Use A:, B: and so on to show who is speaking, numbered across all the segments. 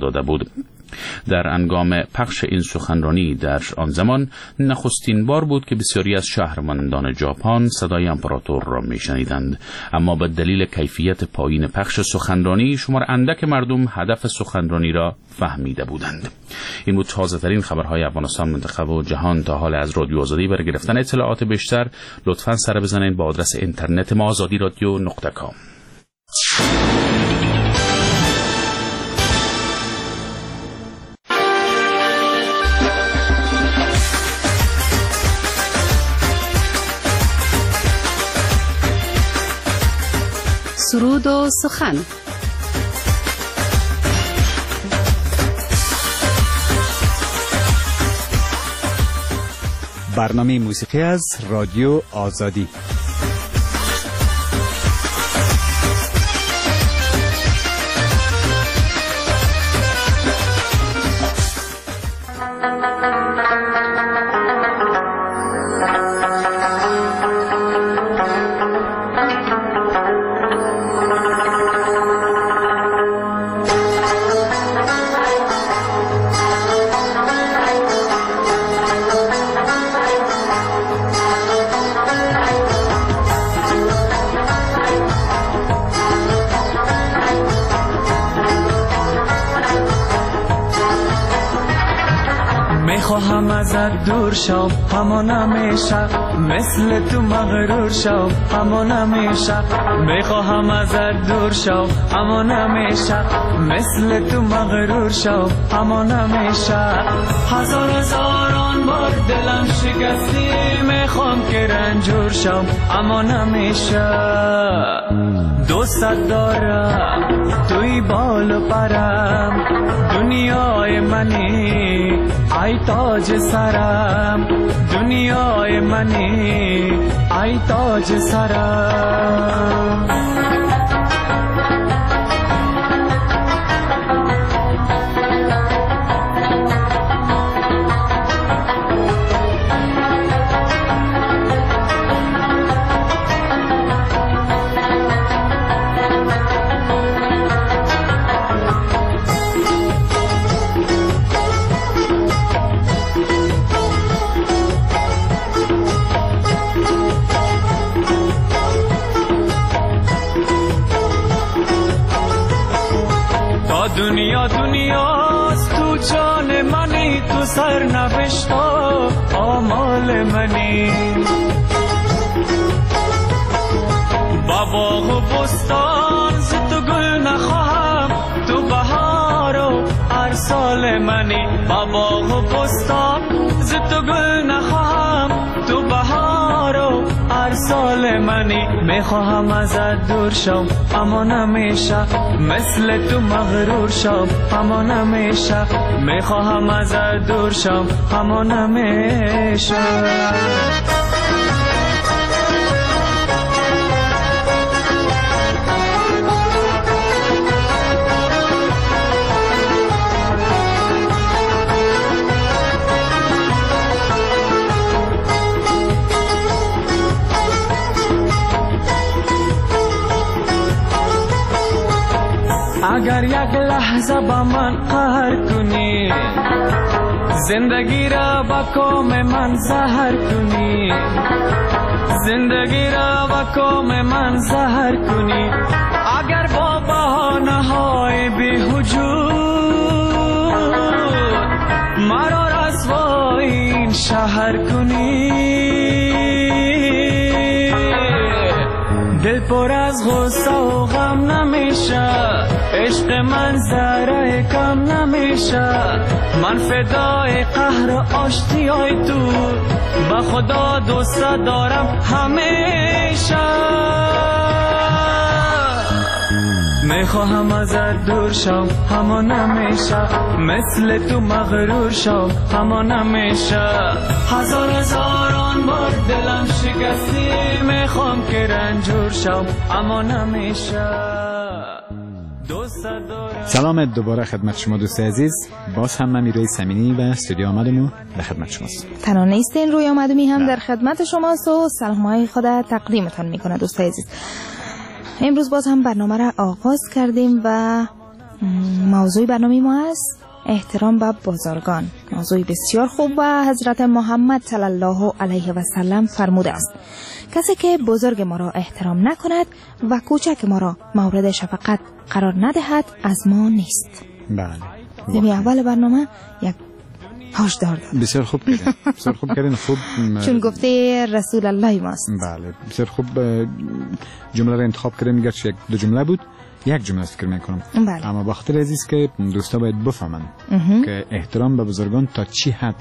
A: داده بود. در هنگام پخش این سخنرانی در آن زمان نخستین بار بود که بسیاری از شهروندان ژاپن صدای امپراتور را میشنیدند، اما به دلیل کیفیت پایین پخش سخنرانی شمار اندک مردم هدف سخنرانی را فهمیده بودند. این بود تازه ترین خبرهای افغانستان، منطقه و جهان. تا حال از رادیو آزادی برای گرفتن اطلاعات بیشتر لطفاً سر بزنید با آدرس اینترنت ما azadiradio.com.
B: سرود و سخن.
C: برنامه موسیقی از رادیو آزادی.
D: میخواهم ازت دور شم همان همیشه، مثل تو مغرور شم همان همیشه. میخواهم ازت دور شم همان همیشه، مثل تو مغرور شم همان همیشه. هزاران بار دلم شکستی، میخوام که رنجور شم همان همیشه. دوست دارم توی بال و پرم، دنیای منی ای تاج سرم، دنیای منی ای تاج سرم. دنیاست تو جان منی، تو سرنوشت آمال منی. با باغ و بستان ز تو گل نخواهم، تو بهار و هر سال منی. با باغ و بستان ز تو گل نخواهم، تو بهار و هر سال منی. میخواهم ازت دور شم همان همیشه، مثل تو مغرور شم همان همیشه. میخواهم ازت دور شم همان همیشه. اگر یک لحظه با من قهر کنی، زندگی را با کام من زهر کنی، زندگی را با کام من زهر کنی. اگر با بهانه های بی‌وجود مرا رسوای این شهر کنی، دل پر از غصه و غم نمیشه، عشق من ذره کم نمیشه. من فدای قهر و آشتیای تو، با خدا دوست دارم همیشه. میخواهم ازت دور شم همان همیشه، مثل تو مغرور شم همان همیشه. هزاران بار دلم شکستی، میخوام که رنجور شم همان همیشه.
C: سلام دوباره خدمت شما دوست عزیز. باز هم من میروی سمینی و استودیو آمدمو به خدمت شماست.
E: ترانه است این روی آمدمی هم در خدمت شماست و سلامهای خود تقدیمتان میکنه دوست عزیز. امروز باز هم برنامه را آغاز کردیم و موضوع برنامه ما است احترام به بزرگان. موضوع بسیار خوب و حضرت محمد صلی الله علیه و سلم فرموده است کسی که بزرگ ما را احترام نکند و کوچک ما را مورد شفقت قرار ندهد از ما نیست.
C: بله.
E: زمین اول برنامه یک هشدار داد.
C: بسیار خوب کردین. بسیار خوب کردین. خوب
E: چون گفته رسول الله ماست.
C: بله بسیار خوب جمله را انتخاب کردیم. گرچه یک دو جمله بود، یک جمله فکر میکنم.
E: بله.
C: اما بخاطر عزیز که دوستا باید بفهمن که احترام به بزرگان تا چی حد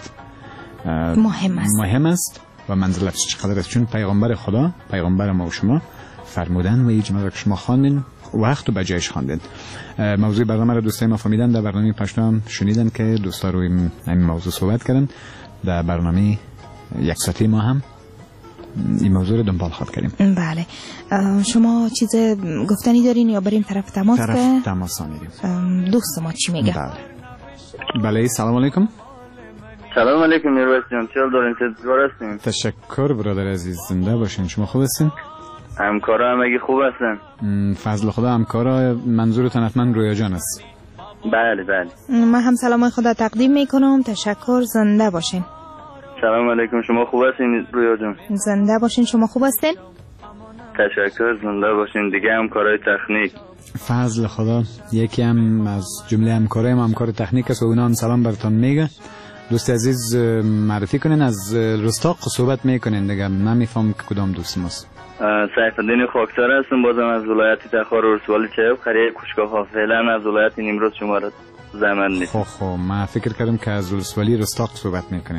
C: مهم است و منزلتش چقدر است. چون پیغمبر خدا، پیغمبر ما و شما فرمودن و این جمله را که شما خواندین وقت و بجایش خواندین. موضوع برنامه را دوستای ما فهمیدن. در برنامه پشتو هم شنیدن که دوستا روی این موضوع صحبت کردن. در برنامه یک ساعته ما هم این موضوع رو دنبال خواهد کردیم.
E: بله. شما چیز گفتنی دارین یا بریم طرف تماس؟
C: طرف تماس میریم.
E: دوست ما چی میگه؟
C: بله سلام علیکم.
F: سلام علیکم میرویس جان، چه حال دارین؟ چطور هستین؟
C: تشکر برادر عزیز، زنده باشین. شما خوب هستین؟
F: همکارا همگی خوب هستن؟
C: فضل خدا. همکارا منظورتون حتما رویا جان است؟
F: بله بله.
E: من هم سلام خدا تقدیم میکنم. تشکر، زنده باشین.
F: سلام علیکم، شما خوب هستین رویا جان؟
E: زنده باشین. شما خوب هستین؟
F: تشکر، زنده باشین. دیگه همکارای تکنیک؟
C: فضل خدا. یکی هم از جمله همکارای ما همکار تکنیک است و اونا هم سلام براتون میگه. دوست عزیز معرفی کنین. از رستاق صحبت میکنین دیگه، نمیفهم که کدام دوست ماست.
F: سیف الدین خاکسار هستم، بازم از ولایت تخار ولسوالی چایب خریه کوشگاه. فعلا از ولایت نیمروز شما را زحمت نیست.
C: خب من فکر کردم که از ولسوالی رستاق صحبت میکنین.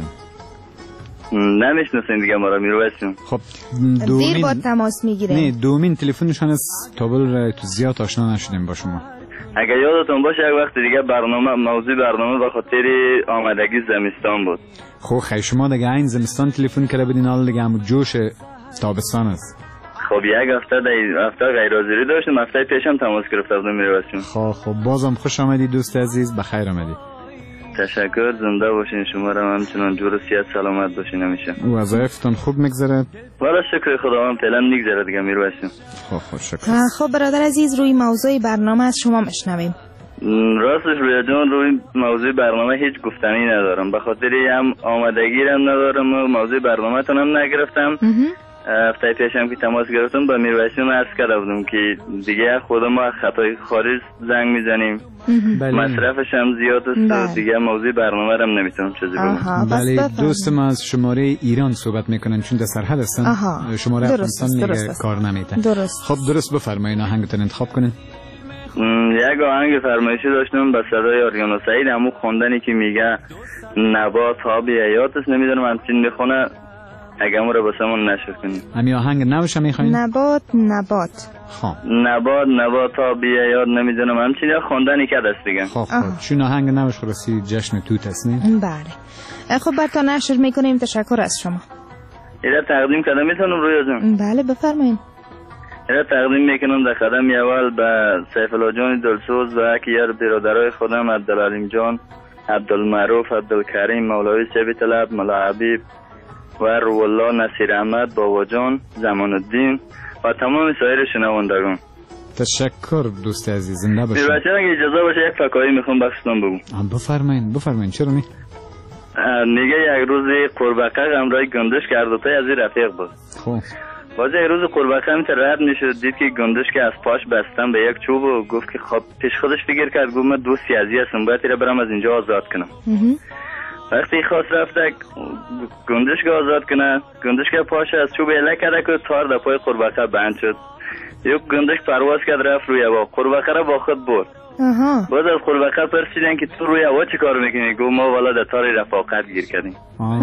F: نمیشناسین دیگه ما را میرویسیم.
C: خب
E: زیر با تماس میگیریم.
C: نه دومین تلفنشان است. تابل را تو زیاد آشنا نشدیم با شما.
F: اگر یادتون باشه یک وقت دیگه موضوع برنامه به خاطر آمدگی زمستان بود.
C: خب خیلی شما دیگه این زمستان تلفن کرده بودین، حالا دیگه همون جوش تابستان است.
F: خب یک هفته غیر حاضری داشتم، هفته پیشم تماس گرفته بودم میرویسیم.
C: خب بازم خوش آمدید دوست عزیز، بخیر آمدید.
F: تشکر، زنده باشین. شما را همچنان جور و صحت سلامت باشین همیشه.
C: وظایفتون خوب میگذره؟
F: والا شکر خداوند فعلا میگذره دیگه میرویسیم.
C: خب شکر.
E: خب برادر عزیز روی موضوع برنامه از شما میشنویم.
F: راستش رویا جان روی موضوع برنامه هیچ گفتنی ندارم، به خاطر هم آمادگی هم ندارم و موضوع برنامه تونم نگرفتم. هفته پیشم که تماس گرفتم با میرویسیم عرض کرده بودم که دیگه خودم خطای خارج زنگ میزنیم، مصرفش هم زیاد است و دیگه موضوع برنامه رو هم نمیتونم چیزی بگم.
C: بله دوست ما از شماره ایران صحبت میکنن چون در سرحد هستن. شماره افغانستان میگه کار نمیته. خب درست بفرمایید، آهنگتون انتخاب کنین.
F: یک آهنگ فرمایشی داشتم به صدای آریانا سعید، همون خواندنی که میگه نبات ها بی حیات است. نمیدونم همچین میخونه، اگه همون رو بسمون نشر کنیم.
C: همی آهنگ نوش هم میخواین؟
E: نبات
C: خب
F: نبات ها بی حیات، نمیدونم همچین خواندنی که دست دیگه.
C: خب چون آهنگ نوش خلاصی جشن توت است نه؟
E: بله. خب براتون نشر میکنیم. تشکر از شما.
F: ایره تقدیم کردم میتونم رویا جان؟
E: بله بفرمایید.
F: ایره تقدیم میکنم در قدم اول به سیف الله جان دلسوز و یکی برادرای خودم عبدالعلیم جان، عبدالمعروف، عبدالکریم، مولوی سیبی طلب، ملا حبیب و روالله، نصیر احمد، بابا جان، زمان الدین و تمام سایر شنوندگان.
C: تشکر دوست عزیز، زنده باشید.
F: میرسید اگه اجازه باشه یک فکایی میخوام بخشتون بگم.
C: بفرمایید. چرا نی؟
F: میگه یک روز قربقه همراه گندش کرد و از این رفیق بود.
C: خب
F: باز یک روز قربقه هم رد میشد، دید که گندش که از پاش بستن به یک چوب و گفت که خب پیش خودش فکر کرد، گفت من دوستی ازی هستم، باید ایره برم از اینجا آزاد کنم. وقتی خواست رفته گندش که آزاد کنه، گندش که پاش از چوب اله کرده که تار در پای قربقه بند شد. یک گندش پرواز کرد رفت روی هوا، قربقه را با خود برد. باز از قربقه پرسیدن که تو روی هوا چی کار میکنی؟ گفت ما والا در تار رفاقت گیر کردیم.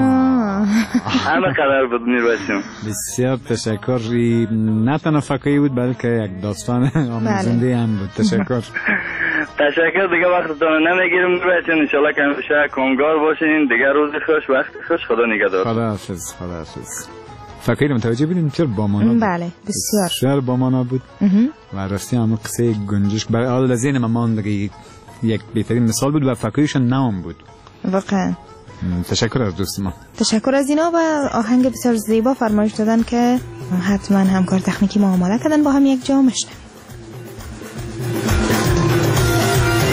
F: همه قدر بود میرویسیم.
C: بسیار تشکر. نه تنها فکایی بود بلکه یک داستان آموزنده هم بود. تشکر.
F: تشکر دیگه وقتتون نمیگیرم میرویسیم. انشالله که همیشه کامگار باشین. دیگه روز خوش، وقت خوش، خدا نگهدار.
C: خداحافظ. فکری رو متوجه بودیم چرا با مانا بود؟
E: بله بسیار
C: با مانا بود. و راستی همون قصه گنجشک برای حال لذین من ماند یک بهترین مثال بود و فکریشون نام بود
E: واقعا.
C: تشکر از دوست ما.
E: تشکر از اینا و آهنگ بسیار زیبا فرمایش دادن که حتما همکار تکنیکی ما آماده کردن با هم یک جا مشنویم.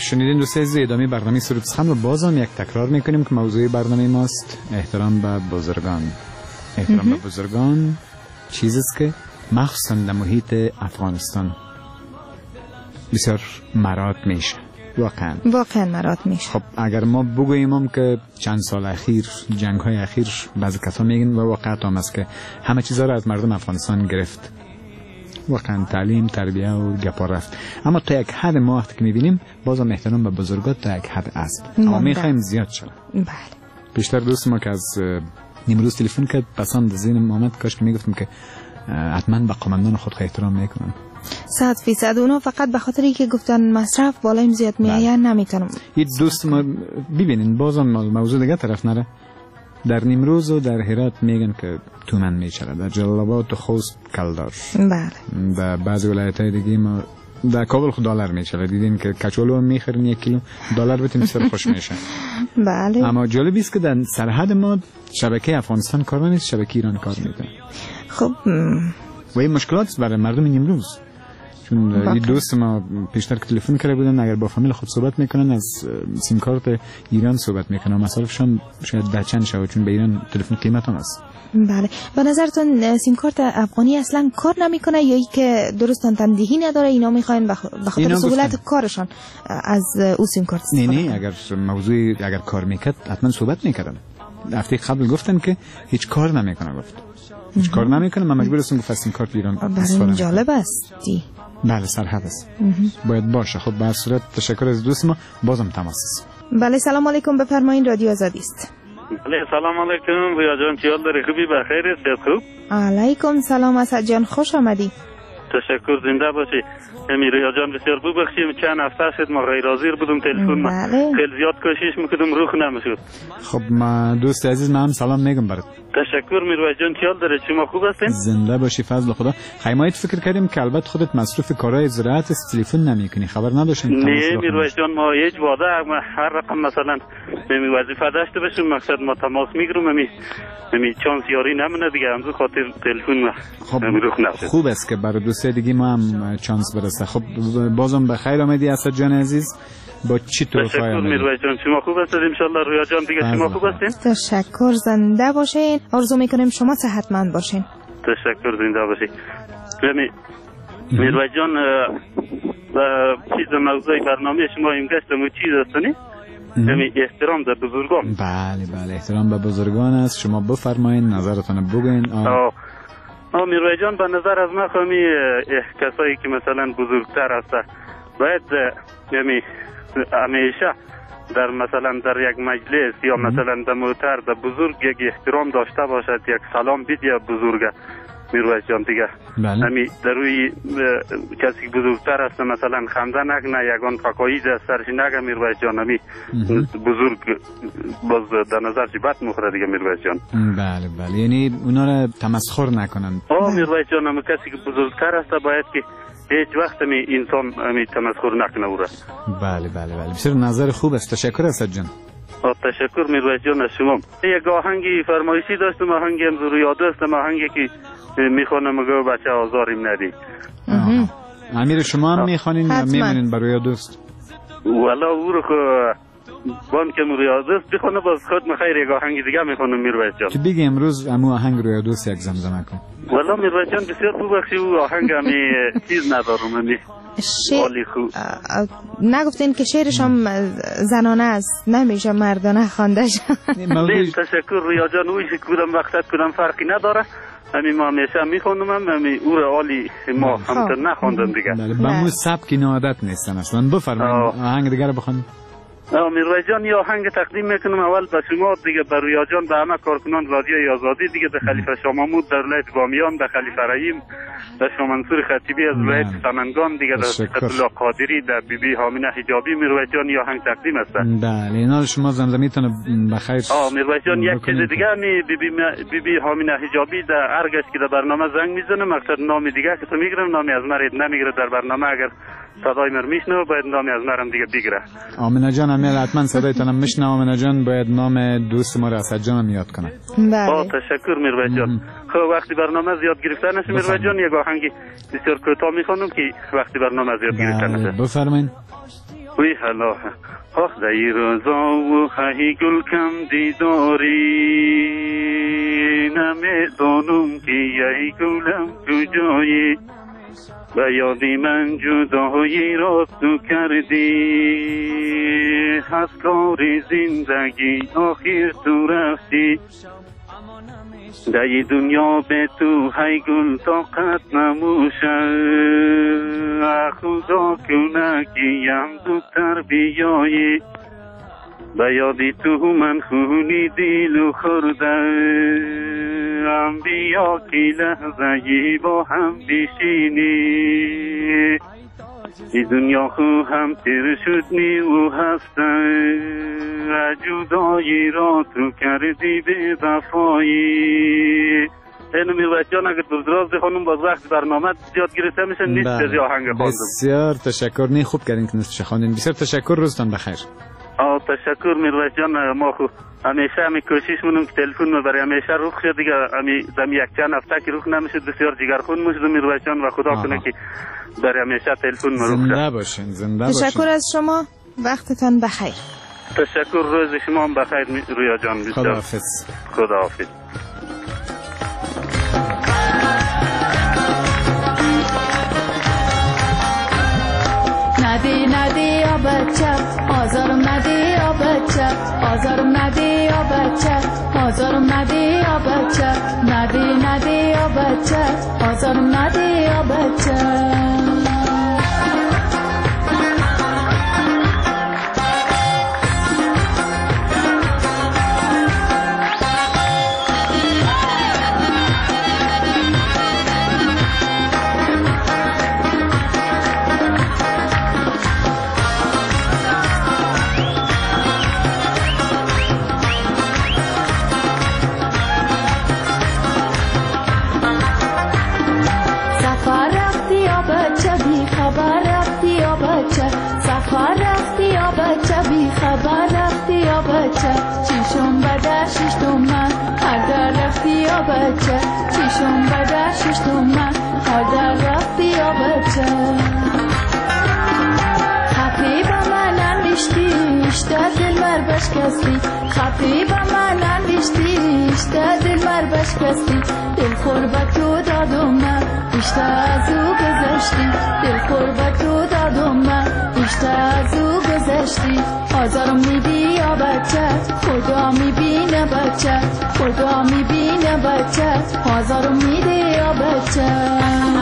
C: شنیدین دوستان عزیز، ادامه برنامه سرود سخن و بازم یک تکرار میکنیم که موضوع برنامه ماست احترام به بزرگان. احترام به بزرگان چیزی است که مخصوصا در محیط افغانستان بسیار مراد میشه. واقعا مراد میشه. خب اگر ما بگوییم که چند سال اخیر جنگ های اخیر بعضی کسا میگن و واقعیت هم است که همه چیزا رو از مردم افغانستان گرفت، واقعا تعلیم، تربیه و گپا رفت، اما تا یک حد ما وقتی که میبینیم بازم احترام به بزرگان تا یک حد است، اما میخوایم زیاد شد.
E: بله.
C: بیشتر دوست ما که از نیمروز تلفن کرد پسند ذهنم آمد کاش که میگفتم که حتما به قومندان خود احترام میکنن
E: 100%. اونا فقط به خاطری که گفتن مصرف بالایم زیاد میآید نمیتونم.
C: این دوست ما ببینین بازم موضوع دیگه طرف نره، در نیمروز و در هرات میگن که تومن میچره، در جلال آباد و خوست کلدار،
E: بله،
C: در بعضی ولایت‌های دیگه ما در کابل خود دلار میچره، دیدین که کچولو میخرین 1 کیلو دلار بتیم سر خوش میشه.
E: بله.
C: اما جالب است که در سرحد ما شبکه افغانستان کار نیست، شبکه ایران کار میکنه.
E: خب
C: و این مشکلات برای مردم نیمروز، چون این دوست ما پیشتر که تلفن کرده بودن اگر با فامیل خود صحبت میکنن از سیم کارت ایران صحبت میکنن، مصارفشون شاید ده چند شود چون به ایران تلفن قیمت هم است.
E: بله. به نظرتون سیم کارت افغانی اصلا کار نمیکنه یا ای که درست تندهی نداره، اینا میخواین به خاطر سهولت کارشان از او سیم کارت استفاده کنن؟
C: نه اگر موضوع اگر کار میکرد حتما صحبت میکردن. هفته قبل گفتن که هیچ کار نمیکنه، گفت هیچ کار نمیکنه، من مجبور هستم که سیم کارت ایران استفاده کنم.
E: جالب است.
C: بله سرحد است. باید باشه. خب به هر صورت تشکر از دوست ما، بازم تماس است.
E: بله سلام علیکم، بفرمایید رادیو آزادی است.
G: بله سلام علیکم رویا جان، چی حال داری؟ خوبی؟ بخیر است؟ خوب؟
E: علیکم سلام اسد جان، خوش آمدی.
G: تشکر، زنده باشی. رویا جان بسیار ببخشید چند هفته شد ما غیر حاضر بودم، تلفن ما خیلی زیاد کوشش میکردم روح نمیشد.
C: خب ما دوست عزیز من هم سلام میگم برات.
G: تشکر میرویس جان، چی حال داره؟ شما خوب هستین؟
C: زنده باشی فضل خدا. خیمایت فکر کردیم که البته خودت مصروف کارهای زراعت است، تلفن نمیکنی، خبر نداشتیم.
G: نه میرویس جان، ما هیچ واده هر رقم مثلا می وظیفه داشته باشیم مقصد ما تماس میگیرم، می چانس یاری نمونه دیگه، همزو خاطر تلفن ما
C: خب
G: روح نشد.
C: خوب است که برای دوست دیگه ما هم چانس برسه. خب بازم بخیر آمدی اسد جان عزیز. با چی تو
G: تشکر میرویس جان، شما خوب هستید ان شاء الله؟ رویا جان دیگه شما خوب هستین؟
E: تشکر، زنده باشین. آرزو میکنیم شما صحتمند باشین.
G: تشکر، زنده باشید. میرویس جان چیز موضوع برنامه شما این گشتم چیز هستنی؟ احترام به بزرگان.
C: بله بله احترام به بزرگان است. شما بفرمایید نظرتون بگوین.
G: میرویس جان به نظر از من خمی کسایی که مثلا بزرگتر هستن باید همیشه در مثلا در یک مجلس یا مثلا در موتر در بزرگ یک احترام داشته باشد، یک سلام بدید بزرگه میرویس جان دیگه.
C: بله.
G: در روی کسی که بزرگتر است مثلا خنده نکنه، یگان فکایی در سرش نگه میرویس جان، بزرگ باز در نظر چی بد مخوره دیگه میرویس جان.
C: بله بله، یعنی اونا را تمسخر نکنن.
G: میرویس جان کسی که بزرگتر است باید که هیچ وقت انسان تمسخر نکنه او را.
C: بله بله بله، بسیار نظر خوب است. تشکر اسد جان.
G: تشکر میرویس جان از شما. یک آهنگی فرمایشی داشتم، آهنگی هم زور یاد است، آهنگی که میخوانم مگه بچه آزاریم ندی.
C: امیر شما هم میخوانین یا میمونین برای دوست؟
G: والا او رو بان که روی دوست بخونه، باز خود مخیر یک آهنگ دیگه میخوانم میرویس جان.
C: که بگی امروز امو آهنگ روی دوست یک زمزمه کن.
G: والا میرویس جان بسیار ببخشید او آهنگ همی چیز ندارم،
E: نگفتین که شعرش هم زنانه است، نمیشه مردانه خوانده شد.
G: تشکر رویا جان، اوی کدام وقتت کدام فرقی نداره، ما همیشه میخوانم، او را عالی ما همتر نخواندم دیگه.
C: به مو سبک این عادت نیستن اصلا. بفرمایید آهنگ دیگه رو بخوانید.
G: میرویس جان یه آهنگ تقدیم میکنم اول به شما دیگه، به رویا جان، به همه کارکنان رادیوی آزادی دیگه، به خلیفه شاه محمود در ولایت بامیان، به خلیفه رحیم، به شاه منصور خطیبی از ولایت سمنگان دیگه، در صفت الله قادری، در بی بی هامینه حجابی. میرویس جان یه آهنگ تقدیم است.
C: بله اینا شما زمزمیتون بخیر.
G: میرویس جان یک چیز دیگه بی بی هامینه حجابی در ارگش که در برنامه زنگ میزنه، مقصد نام دیگه که تو میگیرم، نامی از مرید نمیگیره در برنامه، اگر صدای مر میشنوه باید نامی از مرم دیگه بگیره. آمینه
C: جان حتما صدایتونم میشنوه. آمینه جان باید نام دوست ما را اسد جان یاد کنه.
E: بله.
G: تشکر میرویس جان. خب وقتی برنامه زیاد گرفته نشه میرویس جان، یک آهنگی بسیار کوتاه میخوانم که وقتی برنامه زیاد گرفته نشه.
C: بفرمایید.
G: وی حالا آخ دی روزا و خواهی گل کم دیداری نمیدانم که یه گلم کجایی و یادی من جدایی را تو کردی از کار زندگی آخر تو رفتی در دنیا به تو های گل طاقت نموشه خدا کنه که یم زودتر بیایی به یادی تو من خونی دل خوردم بیا که لحظه با هم بشینی ای دنیا خو هم تیر شد نیو هستن جدایی را تو کردی به وفایی. اینو میرواید جان اگر بزرگ خانم باز وقت برنامه زیاد گرفته میشه نیست از آهنگ خواندم.
C: بسیار تشکر، نه خوب کردین که نصفش خواندین. بسیار تشکر، روزتان بخیر.
G: تشکر میرواید جان. ما خو همیشه همی کوشش مونم که تلفن برای همیشه روخ شد دیگه همی یک چند هفته که روخ نمیشد بسیار جگرخون میشد میرواید جان و خدا کنه که برای همیشه تلفن روخ شد.
C: زنده باشین، زنده باشین.
E: تشکر از شما، وقتتان بخیر.
G: تشکر، روز شما هم بخیر رویا جان.
C: خداحافظ.
G: خداحافظ.
H: ندی ندی یا بچه آزارم ندی یا بچه آزارم ندی یا بچه آزارم ندی یا بچه ندی ندی یا بچه آزارم ندی یا بچه چیشم بده ششتم من هر در رفتی یا بچه چیشم بده ششتم من هر در رفتی یا بچه خطی با من انوشتی اشته دل مر بشکستی خطی با من انوشتی اشته دل مر بشکستی دل خور به تو دادم من اشته از او گذشتی دل خور به تو دادم من اشته از او گذشتی آزارم میدی یا بچه خدا میبینه بچه خدا میبینه بچه آزارم میدی یا بچه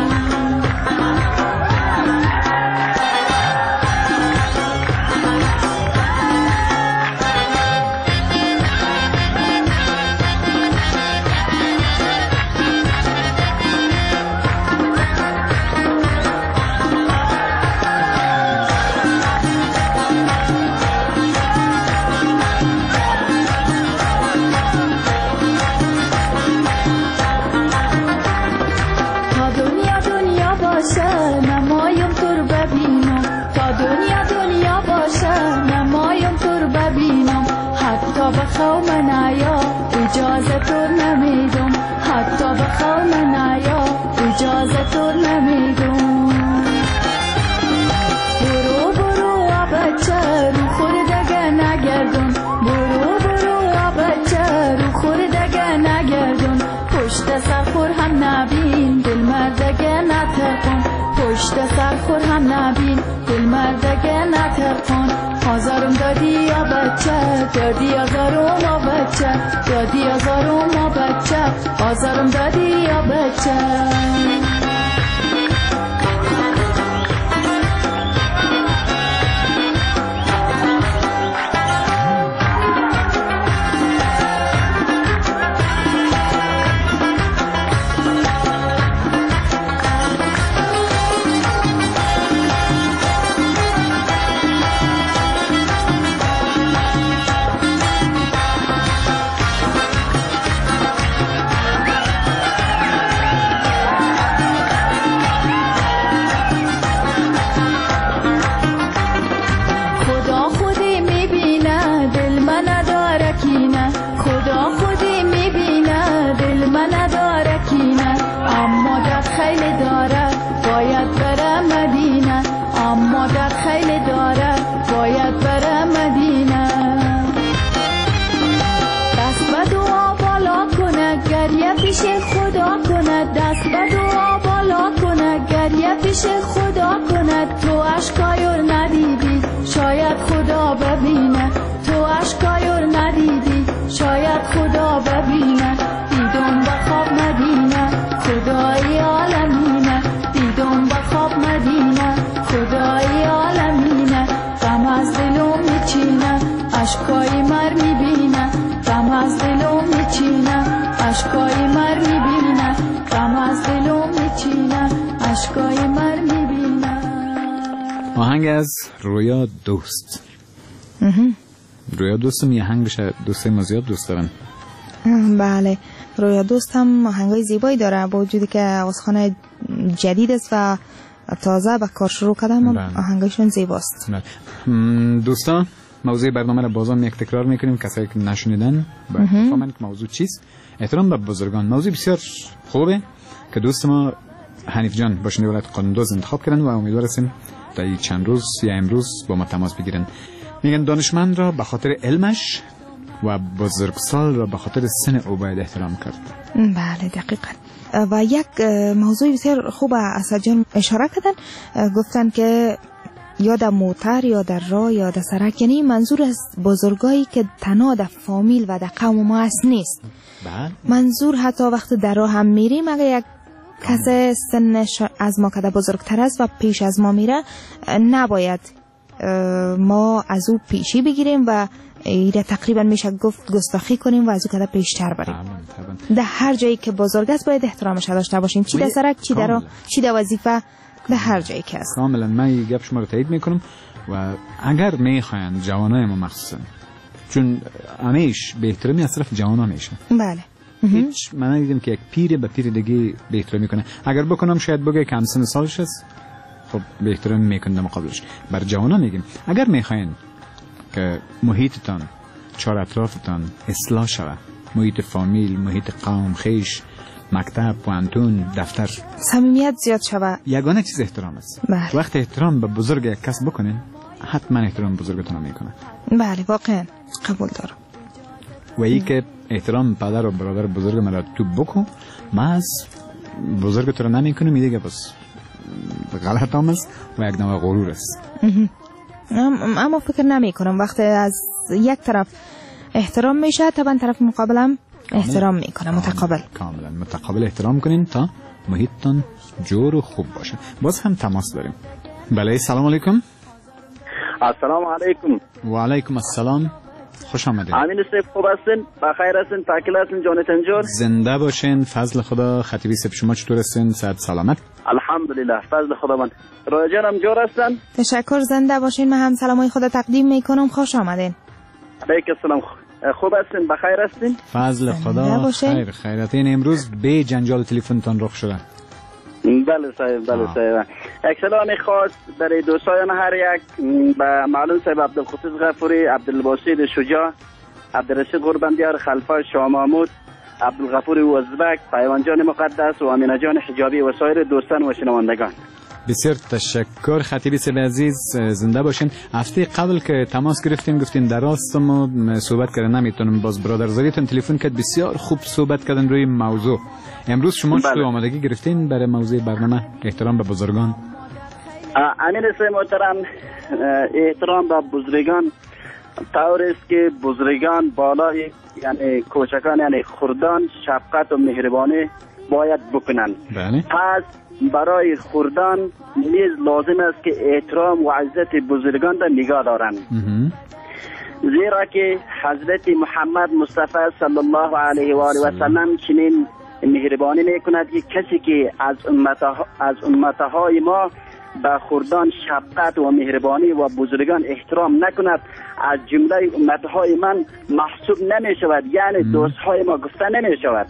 H: اجازه تو نمیدم حتی بخواه نیا اجازه تو نمیدم برو برو بچه رو خوردگه نگردون برو برو بچه رو خوردگه نگردون پشت سر خور هم نبین دل مردگه نترکن پشت سر خور هم نبین دل مردگه نترکن آزارم دادی یا بچه دادی آزارم یا بچه دادی آزارم یا بچه آزارم دادی یا بچه پیش خدا کند، دست به دعا بالا کند، گریه پیش خدا کند. تو اشکایور ندیدی شاید خدا ببینه، تو اشکایور ندیدی شاید خدا ببینه. دیدم به خواب مدینه خدای عالمینه، دیدم به خواب مدینه خدای عالمینه. غم از دلم میچینه اشکای مر میبینه، غم از دلم میچینه اشکای مر میبینه، غم از دلم میچینه اشکای مر میبینه.
C: آهنگ از رویا دوست. رویا دوستم یه آهنگش دوسته ما زیاد دوست دارن.
E: بله رویا دوست هم آهنگای زیبایی داره، با وجودی که آوازخوان جدید است و تازه به کار شروع کردم. آهنگایشون زیباست.
C: دوستان موضوع برنامه را بازم یک تکرار میکنیم، کسایی که نشنیدن باید بفهمن که موضوع چیست. احترام به بزرگان موضوع بسیار خوبه که دوست ما حنیف جان باشنده ولایت قانوندوز انتخاب کردن و امیدوار هستیم تا چند روز یا امروز با ما تماس بگیرن. میگن دانشمند را به خاطر علمش و بزرگسال را به خاطر سن او باید احترام کرد.
E: بله دقیقاً. و یک موضوع بسیار خوب اسد جان اشاره کردن، گفتن که یا در موتر یا در راه یا در سرک، یعنی منظور از بزرگایی که تنها در فامیل و در قوم ما هست نیست. منظور حتی وقت در راه هم میریم اگه یک کس سنش از ما که بزرگتر است و پیش از ما میره، نباید ما از او پیشی بگیریم و ایده تقریبا میشه گفت گستاخی کنیم و از او که پیشتر بریم. در هر جایی که بزرگ است باید احترامش داشته باشیم، چی در سرک، چی در راه، چی در وظیفه، در هر جایی که است.
C: کاملا من این گپ شما رو تایید میکنم. و اگر میخواین جوانای ما مخصوصا، چون همیش به احترامی از طرف جوانا میشه.
E: بله
C: هیچ من ندیدم که یک پیر به پیر دیگه به احترامی کنه. اگر بکنم شاید بگه که همسن سالش است، خب به احترام میکنه مقابلش. بر جوانا میگیم اگر میخواین که محیطتان، چهار اطرافتان اصلاح شود، محیط فامیل، محیط قوم، خیش، مکتب، پوانتون، دفتر،
E: صمیمیت زیاد شود،
C: یگانه چیز احترام است. وقت احترام به بزرگ یک کس بکنین، حتما احترام بزرگتون رو میکنه.
E: بله واقعا قبول دارم.
C: و ای که احترام پدر و برادر بزرگ مرا تو بکن، من از بزرگ تو رو نمیکنم، میگه بس غلط هم است و یک نوع غرور است.
E: اما فکر نمی کنم وقتی از یک طرف احترام میشه طبعا طرف مقابلم احترام میکنه. متقابل،
C: کاملا متقابل احترام کنین تا محیطتان جور و خوب باشه. باز هم تماس داریم. بله سلام علیکم.
I: السلام علیکم.
C: و علیکم السلام. خوش آمدید.
I: امین سیف خوب هستین؟ بخیر هستین؟ پاکیل هستین جانتان جور؟
C: زنده باشین. فضل خدا. خطیبی سیف شما چطور هستین؟ صحت سلامت؟
I: الحمدلله فضل خدا. من رای جانم جور هستن؟
E: تشکر. زنده باشین. من هم سلامای خدا تقدیم میکنم. خوش آمدین.
I: علیکم السلام. خوب هستین؟ بخیر هستین؟
C: فضل خدا. خیر خیراتین. امروز به جنجال تلفنتان رخ شده.
I: بله صاحب، بله صاحب. یک سلام خاص برای دوستان هر یک، به معلوم صاحب عبدالقدوس غفوری، عبدالباسط شجاع، عبدالرشید قربندیار، خلفا شاه محمود، عبدالغفور ازبک، پیوان جان مقدس و امینه جان حجابی و سایر دوستان و شنوندگان.
C: بسیار تشکر خطیبی سیب عزیز. زنده باشین. هفته قبل که تماس گرفتین گفتین در راستم و صحبت کردن نمیتونم، باز برادرزادیتون تلفن کرد، بسیار خوب صحبت کردن روی موضوع. امروز شما چطور آمادگی گرفتین برای موضوع برنامه احترام به بزرگان؟
I: امین سه محترم، احترام به بزرگان طور است که بزرگان بالای یعنی کوچکان یعنی خردان شفقت و مهربانی باید بکنند.
C: بله.
I: پس برای خردان نیز لازم است که احترام و عزت بزرگان را نگاه دارند. زیرا که حضرت محمد مصطفی صلی الله علیه و آله و سلم چنین مهربانی میکند که کسی که از امتهای ما به خردان شفقت و مهربانی و بزرگان احترام نکند، از جمله امتهای من محسوب نمی شود، یعنی دوستهای ما گفته نمی شود.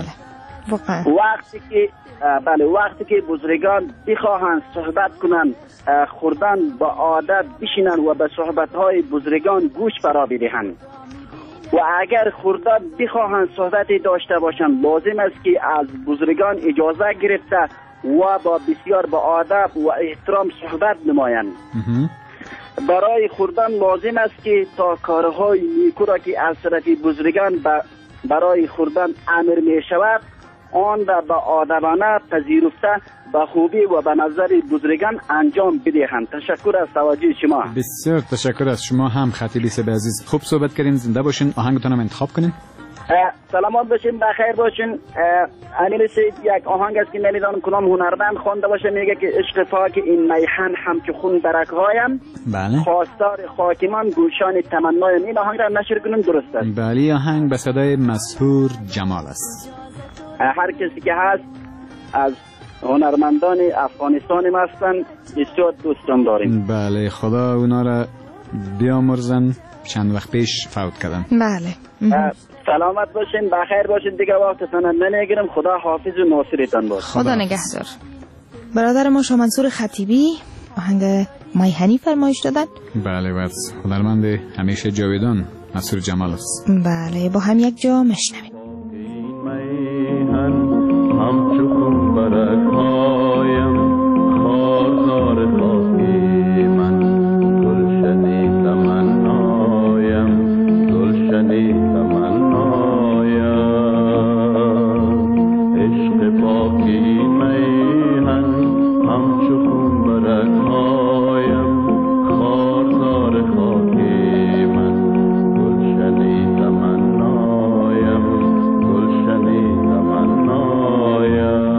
I: وقتی که بزرگان بخواهند صحبت کنند، خردان با عادت بشینند و به صحبتهای بزرگان گوش فرا بدهند. و اگر خردان بخواهند صحبتی داشته باشند، لازم است که از بزرگان اجازه گرفته و با بسیار با ادب و احترام صحبت نمایند. برای خردان لازم است که تا کارهای نیکو را که از طرف بزرگان برای خردان امر می شود آن را به عادلانه پذیرفته به خوبی و به نظر بزرگان انجام بدهند. تشکر از توجه شما.
C: بسیار تشکر از شما هم خطیبی سب عزیز. خوب صحبت کردین، زنده باشین. آهنگتون هم انتخاب کنین.
I: سلامت باشین، بخیر باشین. امیر سید یک آهنگ است که نمیدانم کدام هنرمند خوانده باشه، میگه که عشق پاک این میهن هم که خون برگهایم.
C: بله.
I: خواستار خاکمان گوشان تمنایم. این آهنگ را نشر کنین درست است؟
C: بله، آهنگ به صدای مسحور جمال است.
I: هر کسی که هست از هنرمندان افغانستان ما هستند، بسیار دوستان داریم.
C: بله، خدا اونا را بیامرزن، چند وقت پیش فوت کردن.
E: بله.
I: سلامت باشین، بخیر باشین، دیگه وقتتون نمیگیرم. خدا حافظ و ناصرتان باشه.
E: خدا نگهدار. برادر ما شاه منصور خطیبی آهنگ میهنی فرمایش دادن.
C: بله، و از هنرمند همیشه جاویدان مسحور جمال است.
E: بله، با هم یک جا میشنویم.
J: همچون برگهایم خاردار خاکی من، گلشنی تمنایم، گلشنی تمنایم. عشق پاکی میهن همچون برگهایم خاردار خاکی من، گلشنی تمنایم، گلشنی تمنایم.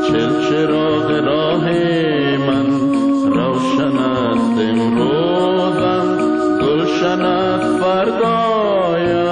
J: چل چراغ راه من روشن است امروزم گلشن است فردایم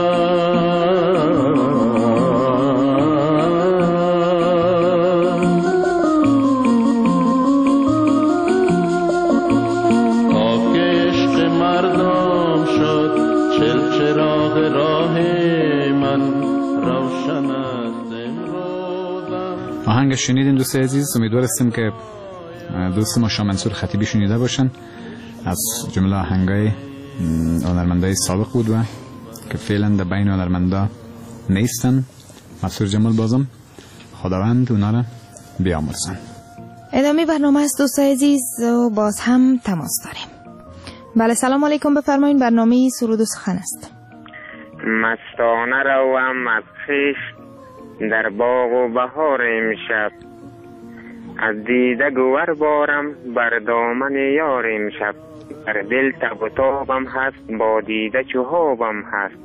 J: تا که عشق مردم شد چل چراغ راه من روشن است امروزم.
C: آهنگ شنیدین دوست عزیز، امیدوارستیم که دوست ما شاه منصور خطیبی شنیده باشن. از جمله آهنگای هنرمندای سابق بود و که فعلا در بین هنرمندا نیستن. مسعود جمال بازم خداوند اونا را بیامرزن.
E: ادامه برنامه است دوست عزیز و باز هم تماس داریم. بله سلام علیکم، بفرمایید. برنامه سرود و سخن است.
K: مستانه روم از خویش در باغ و بهار امشب، از دیده گوهر بارم بر دامن یار امشب، در دل تب و تابم هست با دیده چوهابم هست،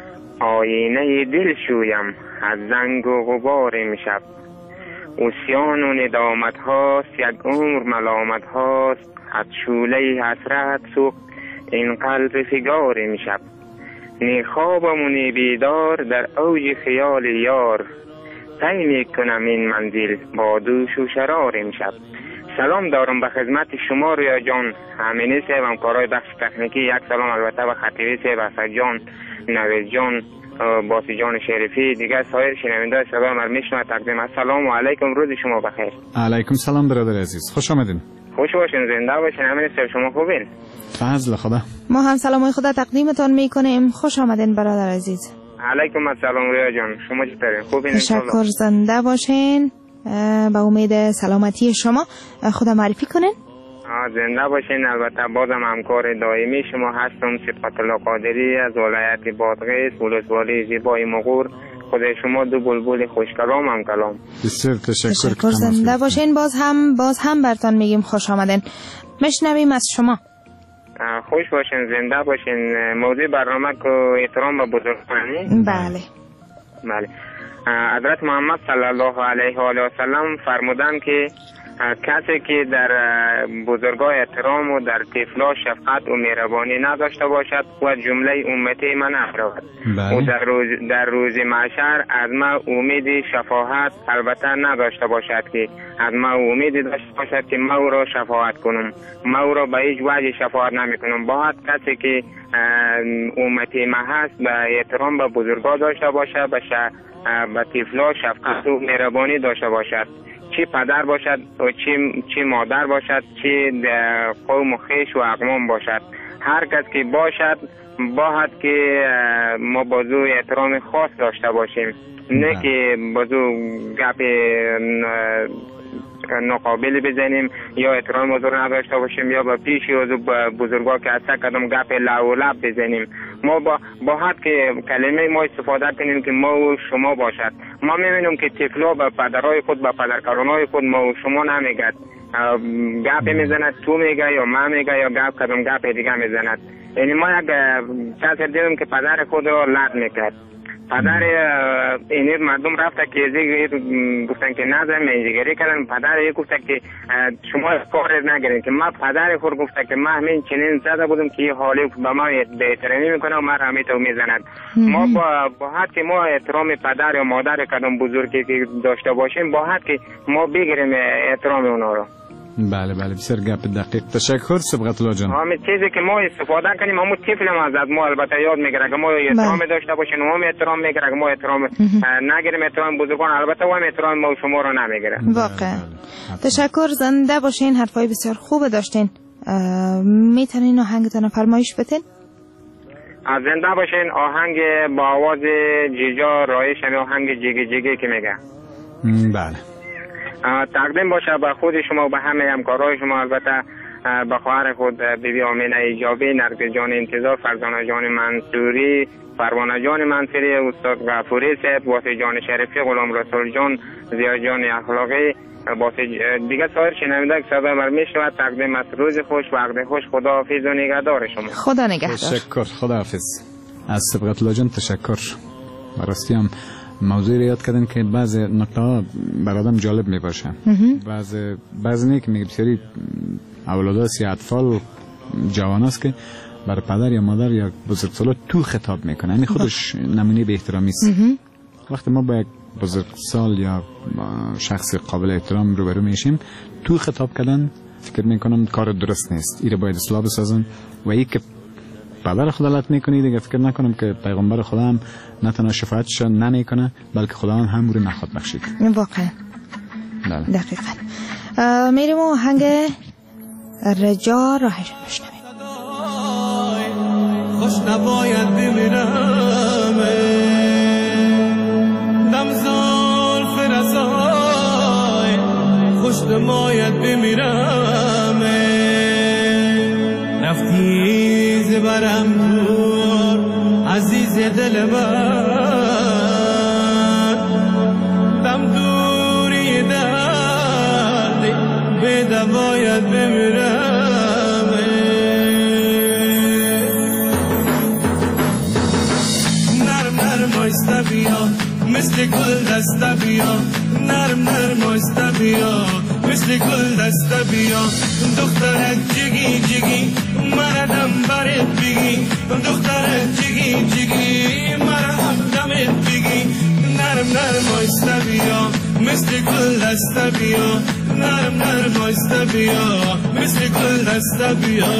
K: آینه دل شویم از زنگ و غبار امشب، عصیان و ندامت هاست یک عمر ملامت هاست، از شوله حسرت سوخت این قلب فگار امشب، نی خوابم و نی بیدار در اوج خیال یار، طی میکنم این منزل با دوش و شرار امشب. سلام دارم به خدمت شما رویا جان، همینی صاحب همکارای بخش تکنیکی، یک سلام البته به خطیبی صاحب، اسد جان، نوید جان، باسی جان شریفی، دیگه سایر شنونده صدا من میشنوه تقدیم السلام علیکم، روز شما بخیر.
C: علیکم سلام برادر عزیز، خوش آمدین.
K: خوش باشین، زنده باشین. همین صاحب شما خوبین؟
C: فضل خدا.
E: ما هم سلامای خدا تقدیمتان میکنیم. خوش آمدین برادر عزیز.
K: علیکم السلام رویا جان، شما چطورین؟ خوبین؟
E: تشکر، زنده باشین. به امید سلامتی شما خدا معرفی کنین.
K: زنده باشین. البته بازم همکار دائمی شما هستم، صفت الله قادری از ولایت بادغیس، ولسوالی زیبای مغور. خدا شما دو بلبل خوشکلام هم کلام.
C: بسیار تشکر.
E: زنده باشین. باز هم برتان میگیم خوش آمدین. مشنویم از شما.
K: خوش باشین، زنده باشین. موضوع برنامه که احترام به بزرگانی.
E: بله.
K: حضرت محمد صلی الله علیه و آله و سلم فرمودن که کسی که در بزرگای احترام و در طفلا شفقت و مهربانی نداشته باشد و جمله امتی من نرود و در روز محشر از ما امید شفاعت البته نداشته باشد که از ما امید داشته باشد که ما او را شفاعت کنم، ما او را به هیچ وجه شفاعت نمی کنم. باید کسی که امتی ما هست به احترام به بزرگا داشته باشد، به طفلا شفقت و مهربانی داشته باشد، چی پدر باشد و چی مادر باشد، چی قوم و خویش و اقوام باشد. هر کس که باشد باید که ما بازو احترام خاص داشته باشیم، نه که بازو گپ ناقابل بزنیم یا احترام بزرگ نداشته باشیم یا با پیش بزرگا که از کدام گپ لو لب بزنیم. ما باید که کلمه ما استفاده کنیم که ما و شما باشد. ما میبینیم که طفلا به پدرای خود، به پدرکارانای خود ما و شما نمیگد، گپ میزند تو میگه یا ما میگه یا گپ کدام گپ دیگه میزند. یعنی ما یک کسی دیدیم که پدر خود را لد میکرد، پدر اینی مردم رفته که گفتن که نزن منجیگری کردن، پدر گفته که شما کار نگیرین، که ما پدر خود گفته که ما همین چنین زده بودم که یه حالی به ما بهترینی میکنه و ما همیتو میزند. ما باید که ما احترام پدر یا مادر کدام بزرگی که داشته باشیم باید که ما بگیریم احترام اونا رو.
C: بله بسیار گپ دقیق. تشکر صبغت الله جان.
K: همین چیزی که ما استفاده کنیم همون طفل ما از ما البته یاد میگیره که ما احترام داشته باشیم، ما احترام میگیره که ما احترام نگیریم، احترام بزرگان البته و احترام ما شما رو نمیگیره.
E: واقعا تشکر، زنده باشین. حرفای بسیار خوب داشتین. میتونین آهنگتون فرمایش بدین؟
K: زنده باشین. آهنگ با آواز جیجا رایش، آهنگ جیگی جیگی که میگه.
C: بله.
K: تقدیم باشه به خود شما و به همه همکارای شما، البته به خواهر خود بیبی آمینه ایجابی، نرگس جان انتظار، فرزانه جان منصوری، پروانه جان منصوری، استاد غفوری صاحب، واسی جان شریفی، غلام رسول جان، زیا جان اخلاقی، باسی دیگه سایر شنونده که صدا من میشنوه. تقدیم است روز خوش، وقت خوش. خداحافظ و نگهدار شما.
E: خدا نگهدار.
C: تشکر، خداحافظ. از صبغت الله جان تشکر. راستی هم موضوع رو یاد کردن که بعض نکته ها برادم جالب می باشه. بعضی که میگه بسیاری اولادا سی اطفال جوان است که برای پدر یا مادر یا بزرگسالا تو خطاب میکنه. این خودش نمونه به احترامی است. وقتی ما با یک بزرگسال یا شخص قابل احترام روبرو میشیم تو خطاب کردن فکر میکنم کار درست نیست. این رو باید اصلاح بسازن و این که پدر خدا لط میکنه دیگه فکر نکنم که پیغمبر خدا هم نه تنها شفاعتش نمیکنه بلکه خدا هم رو نخواد بخشید.
E: واقعا دقیقاً. میریم و آهنگ رجا راهش بشنویم.
D: خوش نباید بمیرم دم زلف رسای خوش نباید بمیرم رفتی زبرم دور عزیز دل من دم دوری درد به دواید بمیرم نرم نرم آیسته بیا مثل گل دسته بیا نرم نرم آیسته بیا مثل گل دسته بیا دخترک جگی جگی مردم برت بگی دخترک جگی جگی مردم دمت بگی نرم نرم آیسته بیا مثل گل دسته بیا نرم نرم آیسته بیا مثل گل دسته بیا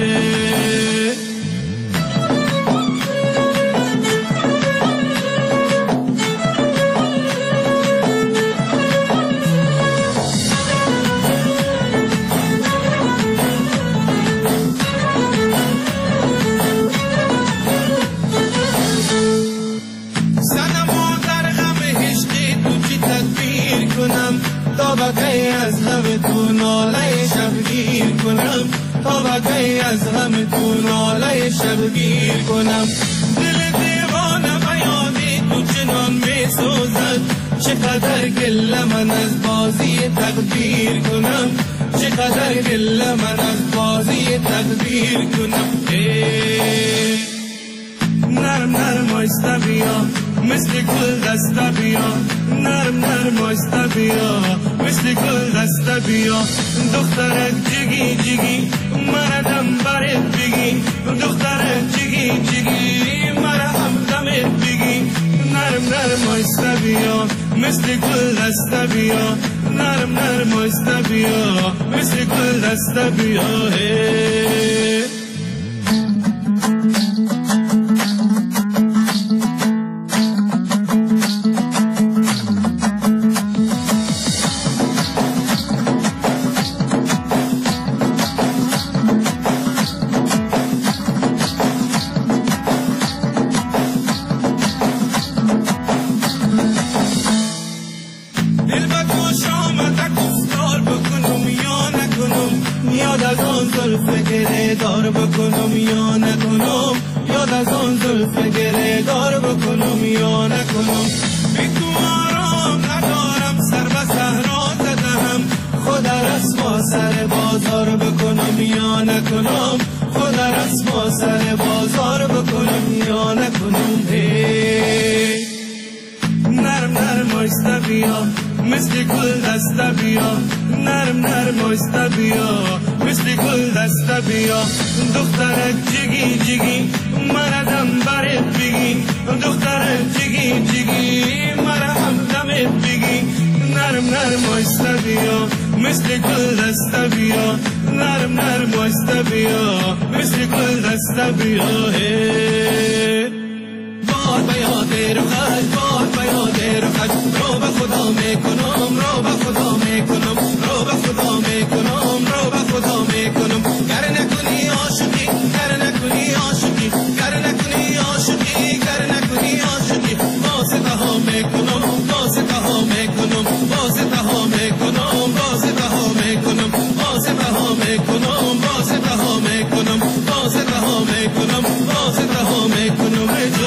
D: طبقه از همه تو ناله شبگیر کنم طبقه از همه تو ناله شبگیر کنم دل دیوانه و یادی تو چنان می سوزد چقدر گله من از بازی تقدیر کنم چقدر گله من از بازی تقدیر کنم نرم نرم آیسته بیا مثل گل دسته بیا نرم نرم آیسته بیا مثل گل دسته بیا دخترک جگی جگی مردم برت بگی دخترک جگی جگی مردم دمت بگی نرم نرم آیسته بیا مثل گل دسته بیا نرم نرم آیسته بیا مثل گل دسته بیا دار بکنم یا نکنم یاد از آن زلف گره دار بکنم یا نکنم بی تو آرام ندارم سر به صحرا زدم خود رسما سر بازار بکنم یا نکنم خود رسما سر بازار بکنم یا نکنم نرم نرم آیسته بیا مثل گل دسته بیا نرم نرم آیسته بیا مثل گل دسته بیا دخترک جگی جگی مردم برت بگی دخترک جگی جگی مردم دمت بگی نرم نرم آیسته بیا مثل گل دسته بیا نرم نرم آیسته بیا مثل گل دسته بیا باد به یاد رخش باد به یاد رخش رو به خدا میکنم رو به خدا میکنم رو به خدا میکنم رو به خدا میکنم گر نکنی عاشقی گر نکنی عاشقی گر نکنی عاشقی گر نکنی عاشقی واسطه ها میکنم واسطه ها میکنم واسطه ها میکنم واسطه ها میکنم واسطه ها میکنم واسطه ها میکنم واسطه ها میکنم واسطه ها میکنم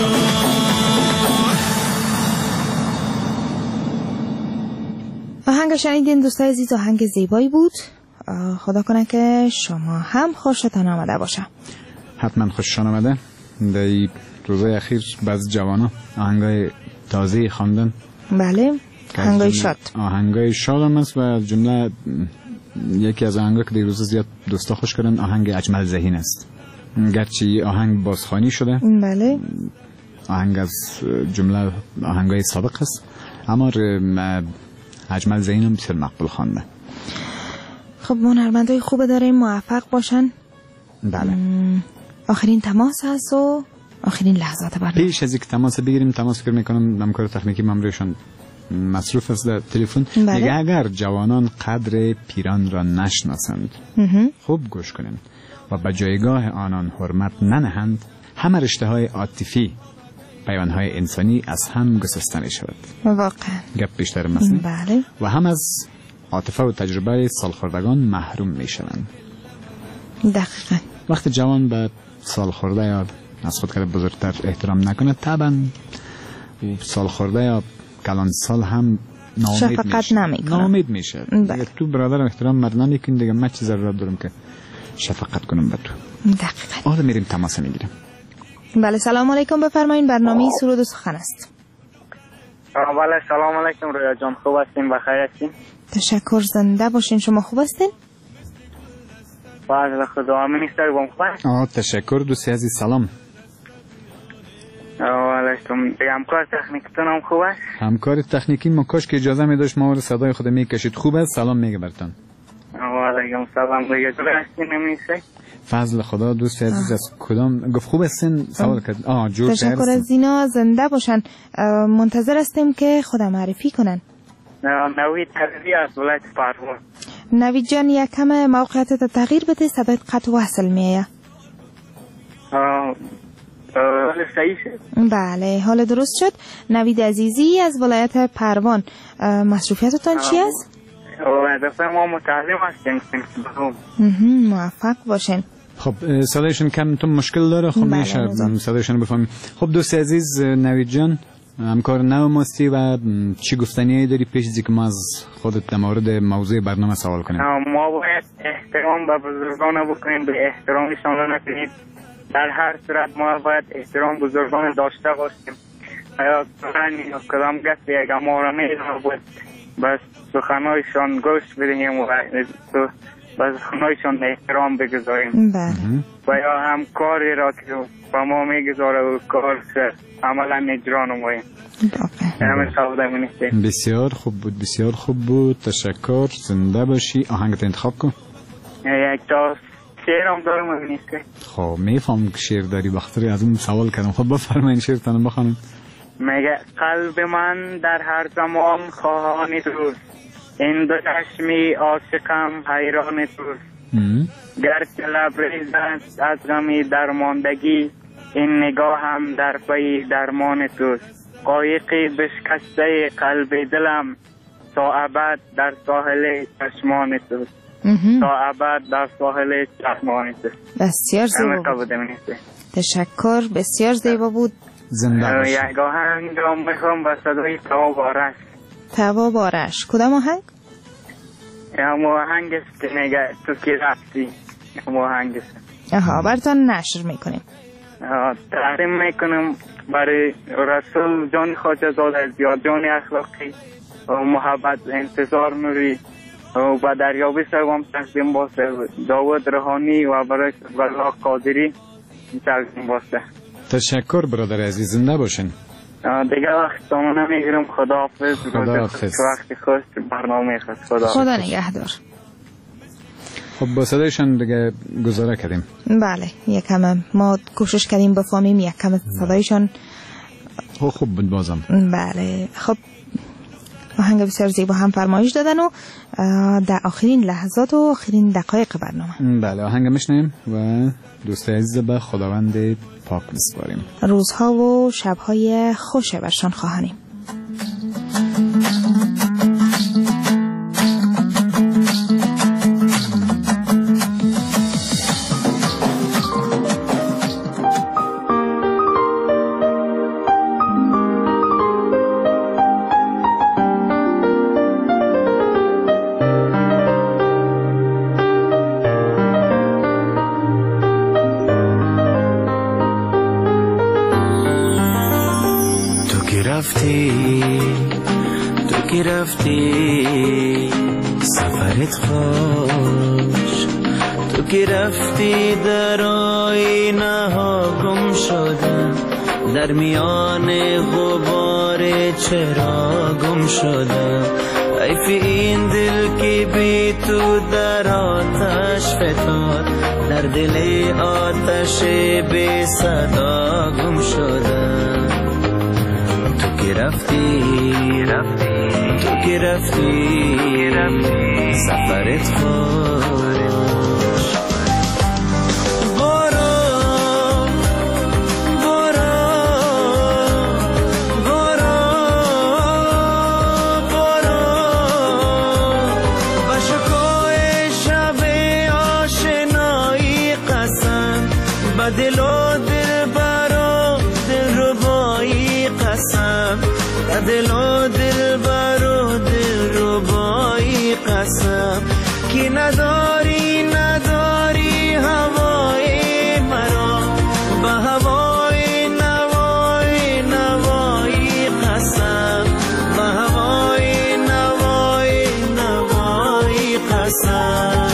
E: آهنگ شنیدین دوستای عزیز، آهنگ زیبایی بود. خدا کنه که شما هم خوشتان آمده باشه.
C: حتما خوششان آمده. در روزهای اخیر بعض جوانا آهنگای تازه خواندن.
E: بله، آهنگای شاد.
C: آهنگای شاد هم است و از جمله یکی از آهنگا که دیروز زیاد دوستا خوش کردن آهنگ اجمل ذهین است. گرچه آهنگ بازخوانی شده،
E: بله،
C: آهنگ از جمله آهنگای سابق است، اما اجمل ذهین هم بسیار مقبول خوانده.
E: خب هنرمندای خوب داریم، موفق باشن.
C: بله.
E: آخرین تماس هست و آخرین لحظات برنامه.
C: پیش از اینکه تماس بگیریم، تماس فکر میکنم همکار تکنیکی ماموریشان مصروف است در تلفن. میگه اگر جوانان قدر پیران را نشناسند، خوب گوش کنند و به جایگاه آنان حرمت ننهند، همه رشته های عاطفی، پیوندهای انسانی از هم گسسته می شود.
E: واقعا
C: گپ بیشتر مثلا.
E: بله.
C: و هم از عاطفه و تجربه سالخوردگان محروم می شوند.
E: دقیقا.
C: وقتی جوان به سالخورده یا از خود کرده بزرگتر احترام نکنه، طبعا سالخورده یا کلان سال هم ناامید میشه. اگر تو برادر احترام مرد نمیکنی، دیگه من چی ضرورت دارم که شفقت کنم به تو.
E: دقیقا.
C: حالا میریم تماس میگیریم.
E: بله، سلام علیکم، بفرمایید. برنامه سرود و سخن است.
L: بله، سلام علیکم رویا جان، خوب هستین؟ بخیر هستین؟
E: تشکر، زنده باشین. شما خوب هستین؟
L: باز خدا منیستر بام خوب.
C: تشکر دوستی عزیز، سلام.
L: علیکم. همکار تکنیکتون هم خوب است؟
C: همکار تکنیکی ما کاش که اجازه می داشت ما رو صدای خود میکشید. خوب است، سلام میگه برتون.
L: علیکم سلام. رویا جان هستین نمیشه؟
C: فضل خدا. دوست عزیز از کدام گفت خوب هستین؟ سوال کرد. جور
E: تشکر از اینا، زنده باشن. منتظر هستیم که خودم معرفی کنن.
L: نوید تغییری از ولایت پروان.
E: نوید جان، یکم موقعیتت تغییر بده، صدایت قطع وصل میایه.
L: حال صحیح شد؟
E: بله، حال درست شد. نوید عزیزی از ولایت پروان، مصروفیتتان چی است؟
L: دفعه ما متعلم هستیم.
E: موفق باشین.
C: خب صدایشون کم تو مشکل داره؟ خب میشه صدایشون بفهمیم. خب دوست عزیز نوید جان، همکار نو ماستی و چی گفتنی داری پیش از اینکه ما از خودت در مورد موضوع برنامه سوال کنیم؟
L: ما باید احترام به بزرگان بکنیم، به احترامشان را نکنیم. در هر صورت ما باید احترام بزرگان داشته باشیم. یا کدام گفت اگر ما را میدونم باید بس سخنایشان گوش بدهیم و بس سخنایشان احترام بگذاریم. و یا هم کاری را که با ما میگذاره و کار عملا اجرا نماییم.
C: بسیار خوب بود، بسیار خوب بود. تشکر، زنده باشی. آهنگت انتخاب کن.
L: یک تا شعر هم دارم ببینیسته.
C: خب میفهم که شعر داری، بخاطر از اون سوال کردم. خب بفرمایید شعرتان بخوانید.
L: میگه قلب من در هر زمان خواهان توست، این دو چشمی عاشقم حیران توست. گرچه لبریز است از غمی درماندگی، این نگاه هم در پی درمان توست. قایقی بشکسته قلب دلم، تا ابد در ساحل چشمان توست. تا ابد در ساحل چشمان توست.
E: بسیار زیبا بود. تشکر، بسیار زیبا بود.
C: زنده باشی.
L: یک آهنگ را میخوام با صدای تواب آرش.
E: تواب آرش، کدام آهنگ؟
L: آهنگ است که میگه تو کی رفتی. آهنگ است.
E: براتون نشر میکنیم.
L: تقدیم میکنم برای رسول جان خواجه زاده از جان اخلاقی و محبت انتظار نوری و با دریابی سوام تقدیم باسته داود روحانی و برای بلا قادری تقدیم باسته.
C: تشکر برادر عزیز، زنده باشین.
L: دیگه وقت تمام نمیگیرم. خداحافظ.
C: خداحافظ.
L: وقتی خوش برنامه خواست.
E: خدا نگهدار.
C: خب با صدایشان دیگه گزاره کردیم.
E: بله، یکم ما کوشش کردیم بفهمیم یکم صدایشان.
C: خوب بود بازم.
E: بله، خب آهنگ بسیار زیبا هم فرمایش دادن و در آخرین لحظات و آخرین دقایق برنامه.
C: بله، آهنگ میشنیم و دوست عزیز به خداوند پاک میسپاریم.
E: روزها و شبهای خوش برشان خواهانیم.
D: رفتی که رفتی سفرت خوش، تو که رفتی در آینه ها گم شدم، در میان غبار چرا گم شدم. حیف این دل که بی تو در آتش فتاد، در دل آتش بی صدا گم شدم. تو که رفتی تو که رفتی سفرت خوش. دل و دل برو دل ربایی قسم، دل و دل برو دل ربایی قسم، که نداری هوای مرا، به هوای نوای قسم، به هوای نوای قسم.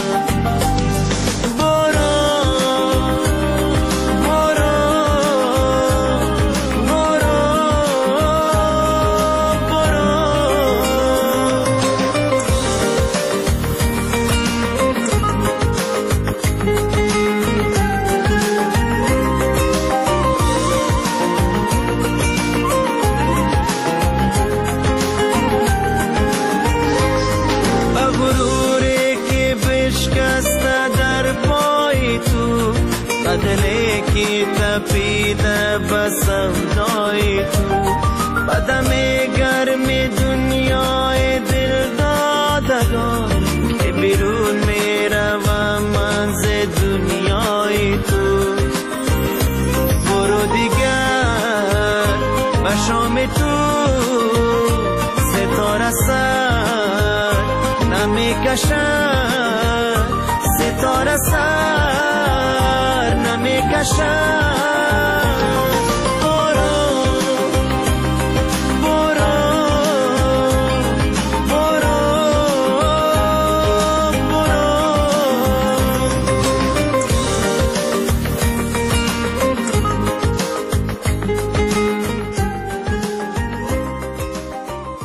D: دلی کی تپیده بسم دای تو، بدم گرم دنیای دل دادگان، که بیرون می روم من ز دنیای تو. برو دیگر به شام تو ستاره سر نمی کشد، ستاره سر نمی کشد.